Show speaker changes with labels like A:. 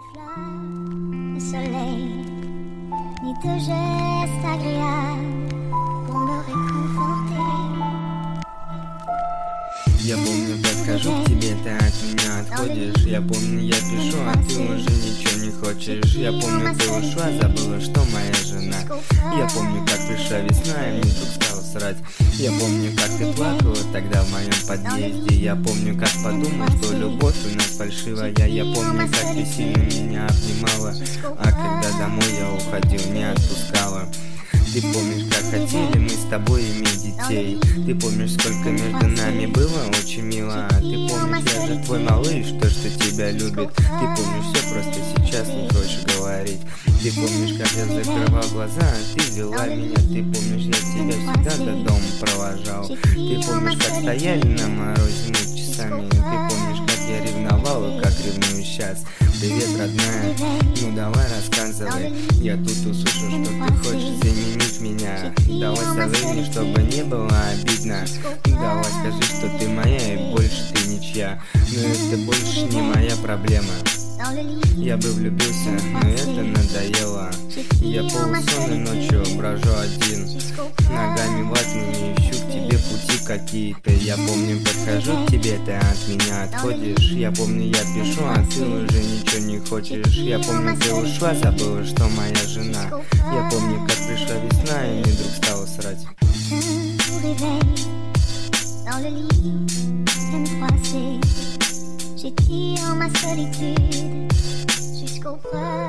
A: de soleil, ni de gestes agréables pour me réconforter.
B: Я помню, подхожу к тебе, ты от меня отходишь. Я помню, я пишу, а ты уже ничего не хочешь. Я помню, ты ушла, забыла, что моя жена. Я помню, как пришла весна, и мне вдруг стало срать. Я помню, как ты плакала тогда в моем подъезде. Я помню, как подумал, что любовь у нас фальшивая. Я помню, как ты сильно меня обнимала, а когда домой я уходил, не отпускала. Ты помнишь, как хотели мы с тобой иметь детей. Ты помнишь, сколько между нами было очень мило. Ты помнишь, я же твой малыш, то, что тебя любит. Ты помнишь, все просто сейчас не хочешь говорить. Ты помнишь, как я закрывал глаза, ты вела меня. Ты помнишь, я тебя всегда до дома провожал. Ты помнишь, как стояли на морозе мы часами. Ты помнишь, как я ревновал и как ревную сейчас. Привет, родная, ну давай рассказывай. Я тут услышу, что ты хочешь заменить меня. Давай со временем, чтобы не было обидно. Давай скажи, что ты моя и больше ты ничья. Но это больше не моя проблема. Я бы влюбился, но это надоело. Я полусонный ночью брожу один, ногами ватными ищу к тебе пути какие-то. Я помню, подхожу к тебе, ты от меня отходишь. Я помню, я пишу, а ты уже ничего не хочешь. Я помню, ты ушла, забыла, что моя жена. Я помню, как пришла весна, и мне вдруг стало срать.
A: J'étire ma solitude jusqu'au feu.